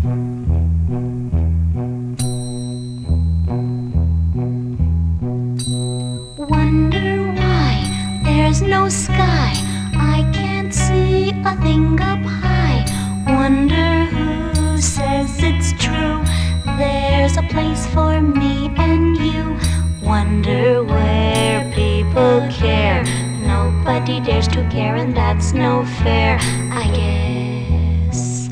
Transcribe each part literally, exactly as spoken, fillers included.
Wonder why there's no sky. I can't see a thing up high. Wonder who says it's true. There's a place for me and you. Wonder where people care. Nobody dares to care, and that's no fair, I guess.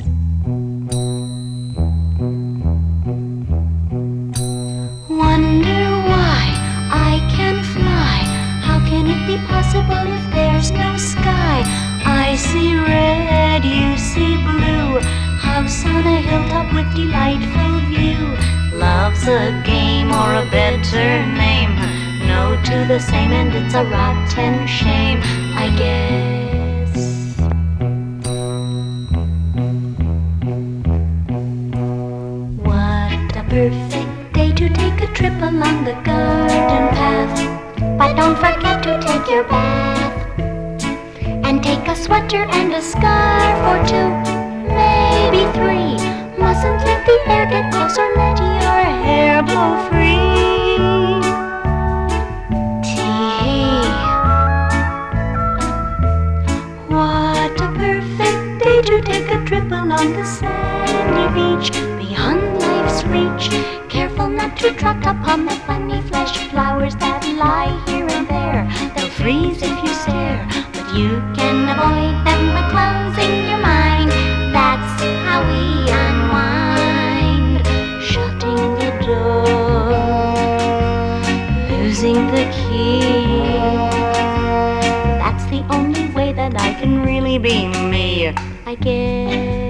Wonder why I can fly. How can it be possible if there's no sky? I see red, you see blue. House on a hilltop with delightful view. Love's a game, or a better name. No to the same, and it's a rotten shame, I guess. What a perfect day to take a trip along the garden path. But don't forget to take your bath. And take a sweater and a scarf or two, maybe three. Mustn't let the air get close or let your hair blow free. Tee. What a perfect day to take a trip along the sandy beach, beyond life's reach. Careful not to trot upon the funny flesh flowers that lie here and there. They'll freeze if you stare, but you can avoid them by closing your mind. That's how we unwind. Shutting the door, losing the key. That's the only way that I can really be me, I guess.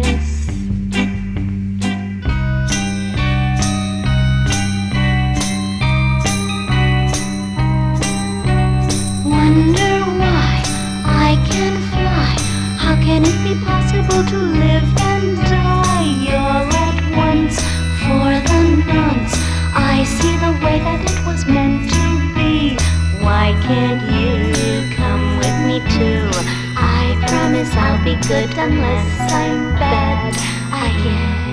Wonder why I can fly. How can it be possible to live and die all at once? For the nonce, I see the way that it was meant to be. Why can't you come with me too? I promise I'll be good unless I'm bad, I guess.